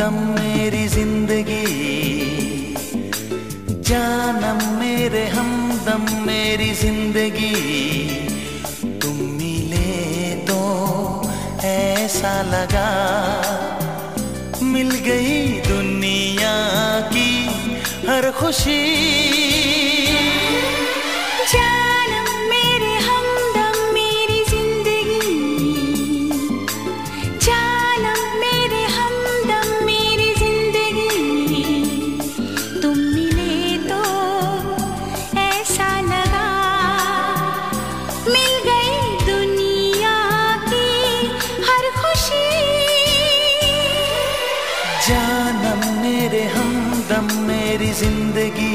हमदम मेरी जिंदगी, जानम मेरे हमदम मेरी जिंदगी। तुम मिले तो ऐसा लगा मिल गई दुनिया की हर खुशी। जानम मेरे हमदम मेरी जिंदगी, जानम मेरे हमदम मेरी जिंदगी। तुम मिले तो ऐसा लगा मिल गई दुनिया की हर खुशी। जानम मेरे हमदम मेरी जिंदगी।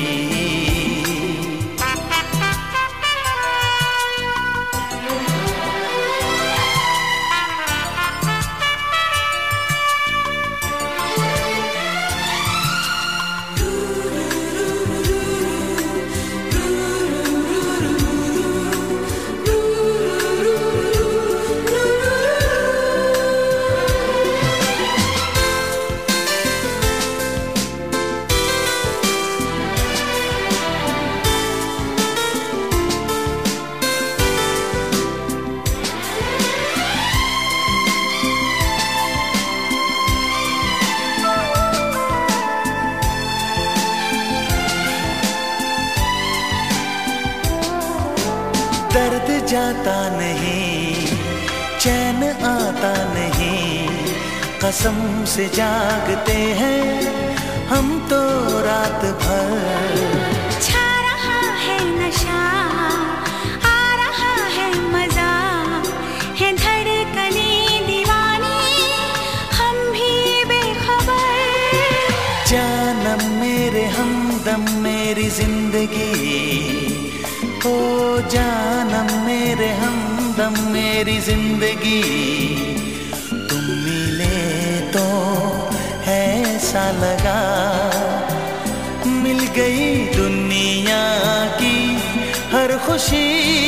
दर्द जाता नहीं, चैन आता नहीं, कसम से जागते हैं हम तो रात भर। छा रहा है नशा, आ रहा है मजा, है धड़कने दीवानी, हम भी बेखबर। जानम मेरे हमदम मेरी जिंदगी, ओ जानम मेरे हमदम मेरी जिंदगी। तुम मिले तो ऐसा लगा मिल गई दुनिया की हर खुशी।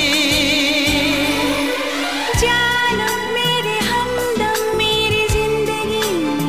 जानम मेरे हमदम मेरी जिंदगी।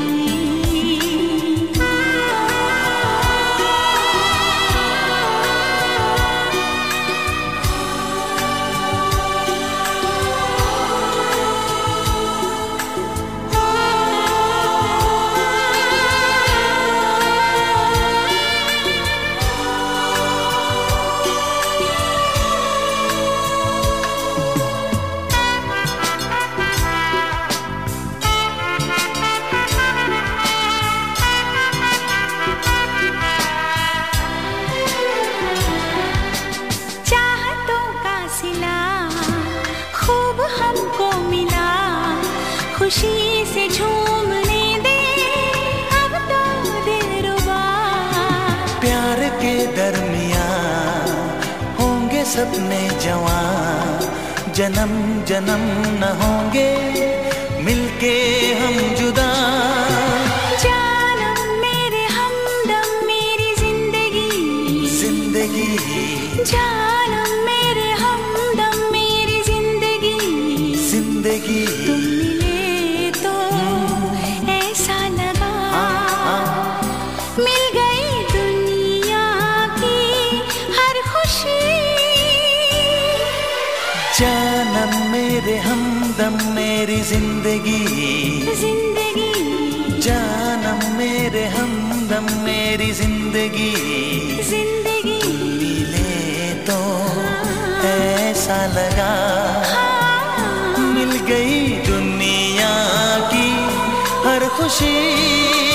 खूब हमको मिला, खुशी से झूमने दे अब तो दिलरुबा। प्यार के दरमियां होंगे सपने जवां, जन्म जन्म न होंगे मिलके हम जुदा। जानम मेरे हमदम मेरी जिंदगी, जिंदगी। जानम मेरे हमदम मेरी जिंदगी, जिंदगी। तुम मिले तो ऐसा लगा मिल गई दुनिया की हर खुशी। जानम मेरे हमदम मेरी जिंदगी, जिंदगी। जानम मेरे हमदम मेरी जिंदगी, जिंदगी। मिले तो ऐसा लगा मिल गई दुनिया की हर खुशी।